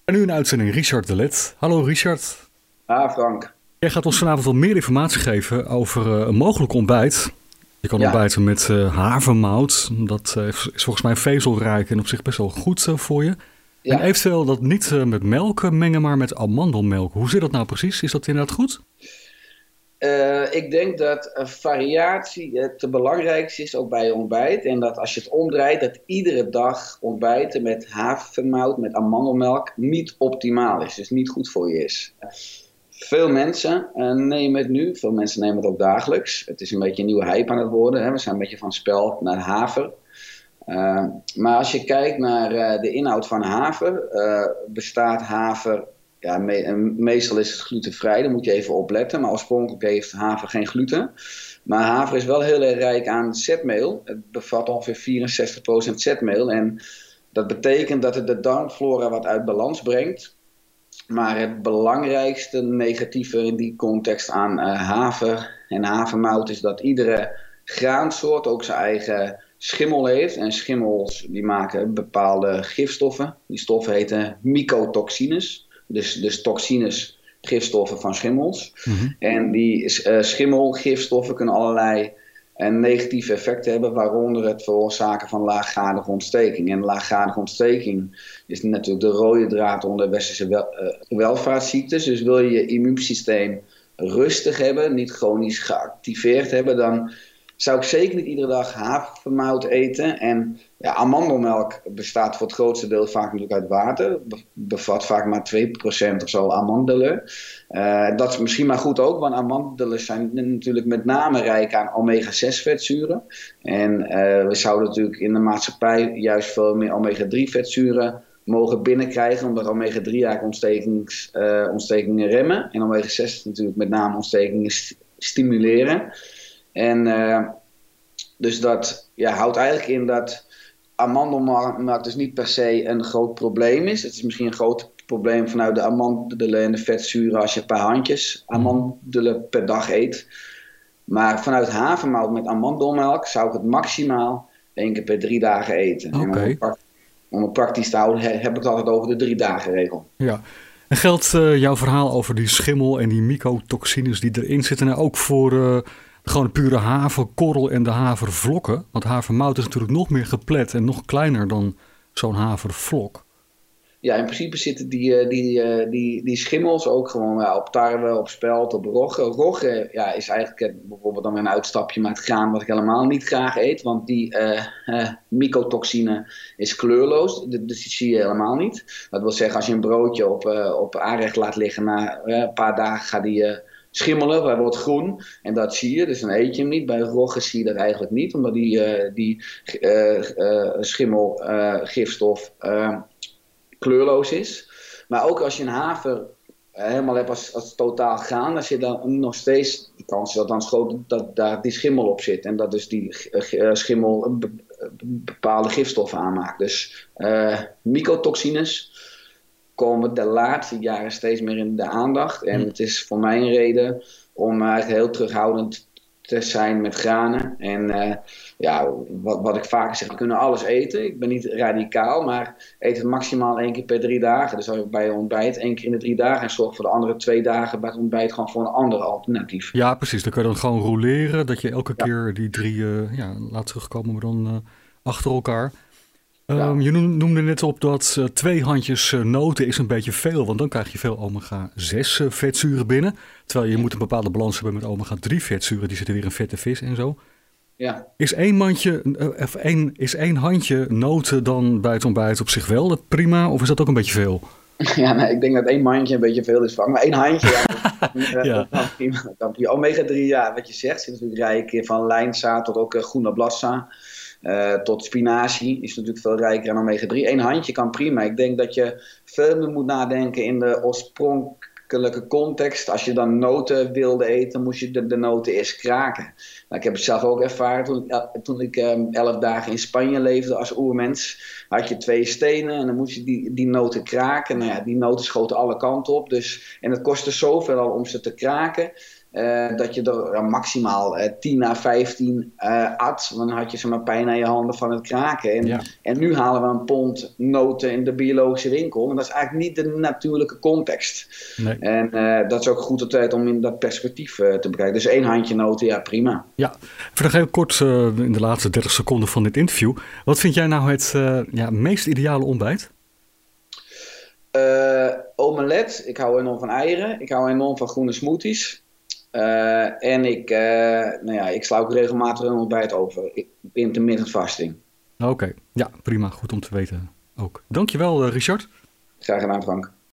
En nu een uitzending Richard de Let. Hallo Richard. Frank. Jij gaat ons vanavond wat meer informatie geven over een mogelijk ontbijt. Je kan Ja, ontbijten met havermout. Dat is volgens mij vezelrijk en op zich best wel goed voor je. En ja. eventueel dat niet met melk mengen, maar met amandelmelk. Hoe zit dat nou precies? Is dat inderdaad goed? Ik denk dat variatie het belangrijkste is ook bij ontbijt. En dat als je het omdraait, dat iedere dag ontbijten met havermout, met amandelmelk, niet optimaal is. Dus niet goed voor je is. Veel mensen nemen het nu, veel mensen nemen het ook dagelijks. Het is een beetje een nieuwe hype aan het worden. Hè? We zijn een beetje van spelt naar haver. Maar als je kijkt naar de inhoud van haver, bestaat haver, ja, meestal is het glutenvrij, daar moet je even op letten. Maar oorspronkelijk heeft haver geen gluten. Maar haver is wel heel erg rijk aan zetmeel. Het bevat ongeveer 64% zetmeel. En dat betekent dat het de darmflora wat uit balans brengt. Maar het belangrijkste negatieve in die context aan haver en havermout is dat iedere graansoort ook zijn eigen schimmel heeft. En schimmels die maken bepaalde gifstoffen. Die stoffen heten mycotoxines. Dus toxines, gifstoffen van schimmels. Mhm. En die schimmelgifstoffen kunnen allerlei negatieve effecten hebben, waaronder het veroorzaken van laaggradige ontsteking. En laaggradige ontsteking is natuurlijk de rode draad onder westerse welvaartsziektes. Dus wil je je immuunsysteem rustig hebben, niet chronisch geactiveerd hebben, dan zou ik zeker niet iedere dag havermout eten. En ja, amandelmelk bestaat voor het grootste deel vaak natuurlijk uit water. Bevat vaak maar 2% of zo amandelen. Dat is misschien maar goed ook, want amandelen zijn natuurlijk met name rijk aan omega-6 vetzuren. En we zouden natuurlijk in de maatschappij juist veel meer omega-3 vetzuren mogen binnenkrijgen, omdat omega-3 eigenlijk ontstekingen remmen. En omega-6 natuurlijk met name ontstekingen stimuleren. En dus dat houdt eigenlijk in dat amandelmelk dus niet per se een groot probleem is. Het is misschien een groot probleem vanuit de amandelen en de vetzuren als je een paar handjes amandelen per dag eet. Maar vanuit havermout met amandelmelk zou ik het maximaal 1 keer per 3 dagen eten. Oké. En om het praktisch te houden heb ik het altijd over de 3 dagen regel. Ja. En geldt jouw verhaal over die schimmel en die mycotoxines die erin zitten nou ook voor gewoon de pure haverkorrel en de havervlokken? Want havermout is natuurlijk nog meer geplet en nog kleiner dan zo'n havervlok. Ja, in principe zitten die schimmels ook gewoon op tarwe, op spelt, op rogge. Rogge is eigenlijk bijvoorbeeld dan weer een uitstapje met graan wat ik helemaal niet graag eet. Want die mycotoxine is kleurloos, dus die zie je helemaal niet. Dat wil zeggen, als je een broodje op aanrecht laat liggen, na een paar dagen gaat die schimmelen, hij wordt groen en dat zie je, dus dan eet je hem niet. Bij rogge zie je dat eigenlijk niet, omdat die schimmelgifstof kleurloos is. Maar ook als je een haver helemaal hebt als totaal graan, dan zit dan nog steeds de kans dat dan dat daar die schimmel op zit. En dat dus die schimmel bepaalde gifstoffen aanmaakt. Dus mycotoxines komen de laatste jaren steeds meer in de aandacht. En het is voor mij een reden om eigenlijk heel terughoudend te zijn met granen. En wat ik vaker zeg, we kunnen alles eten. Ik ben niet radicaal, maar eet het maximaal 1 keer per 3 dagen. Dus bij je ontbijt 1 keer in de 3 dagen. En zorg voor de andere 2 dagen bij het ontbijt gewoon voor een ander alternatief. Ja, precies. Dan kun je dan gewoon roleren. Dat je elke keer die 3 laat terugkomen, maar dan achter elkaar. Je noemde net op dat 2 handjes noten is een beetje veel. Want dan krijg je veel omega-6 vetzuren binnen. Terwijl je moet een bepaalde balans hebben met omega-3 vetzuren. Die zitten weer in vette vis en zo. Ja. Is één handje noten dan bij het ontbijt op zich wel prima? Of is dat ook een beetje veel? Ja, nee, ik denk dat 1 mandje een beetje veel is. Maar 1 handje, Ja. dan prima. Omega-3, wat je zegt, zit natuurlijk rijk van lijnzaad tot ook groene blassa. Tot spinazie is natuurlijk veel rijker aan omega-3. 1 handje kan prima. Ik denk dat je veel meer moet nadenken in de oorspronkelijke context. Als je dan noten wilde eten, moest je de noten eerst kraken. Nou, ik heb het zelf ook ervaren toen ik 11 dagen in Spanje leefde als oermens. Had je 2 stenen en dan moest je die noten kraken. Nou ja, die noten schoten alle kanten op. En het kostte zoveel al om ze te kraken. dat je er maximaal 10 à 15 at. Dan had je zeg maar pijn aan je handen van het kraken. En nu halen we een pond noten in de biologische winkel. En dat is eigenlijk niet de natuurlijke context. Nee. En dat is ook goed de tijd om in dat perspectief te bekijken. Dus 1 handje noten, ja prima. Ja, even nog heel kort in de laatste 30 seconden van dit interview. Wat vind jij nou het meest ideale ontbijt? Omelet. Ik hou enorm van eieren. Ik hou enorm van groene smoothies. En ik sla ook regelmatig een ontbijt over. Intermittent fasting. Oké, ja, prima. Goed om te weten ook. Dankjewel, Richard. Graag gedaan, Frank.